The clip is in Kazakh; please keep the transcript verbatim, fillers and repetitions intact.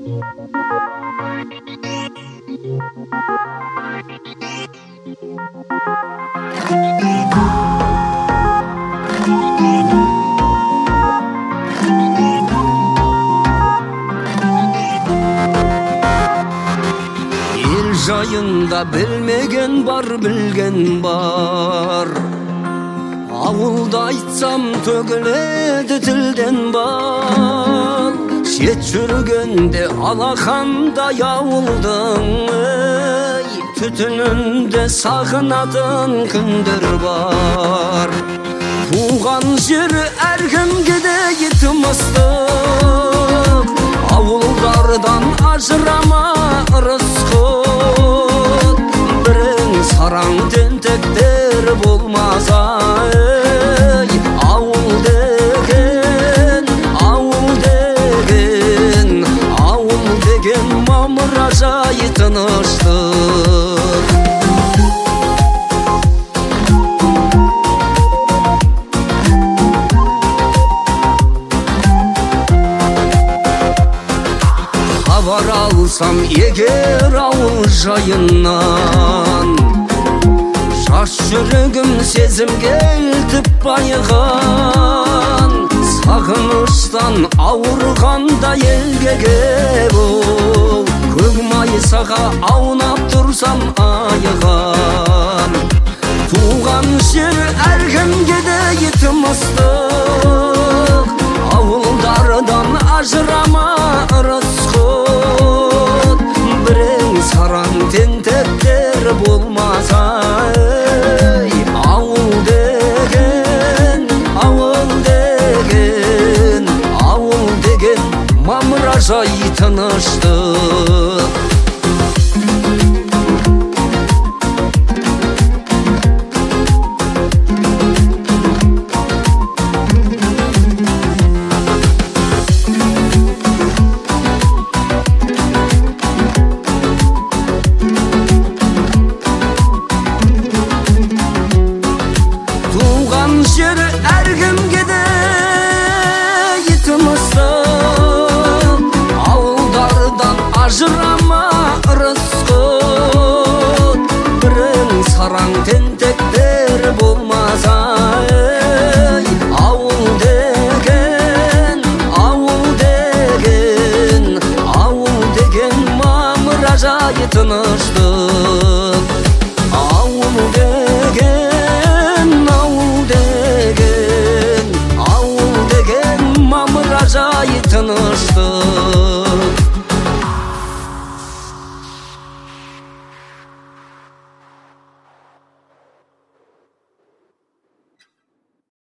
Ел жайында білмеген бар, білген бар. Ауылда айтсам төгіледі тілден бал. Шет жүргенде алақандай ауылдың, түтінінде сағынатын күндер бар. Туған жері әркімге де етім ыстық, ауылдардан ажырама ырысқұт. Бірің сараң тентектер болмаса, ауыл деген, ауыл деген, ауыл деген мамыражай тыныштық. Хабар алсам егер ауыл жайынан, жас жүрегім сезімге елтіп байыған. Сағыныштан ауырғанда елге кеп ол, көк майсаға аунап тұрсам айыған. Туған жер әркімге де етім ыстық, ауылдардан ажырама ырысқұт. Бірің сараң тентектер болмаса, ауыл деген, ауыл деген, ауыл деген мамыражай тыныштық. Жер әркімге де етім ыстық, ауылдардан ажырама ырысқұт. Бірің сараң тентектер болмаса, ауыл деген, ауыл деген, ауыл деген мамыражай тыныштық. Ауыл деген, ауыл деген, ауыл деген мамыражай тыныштық.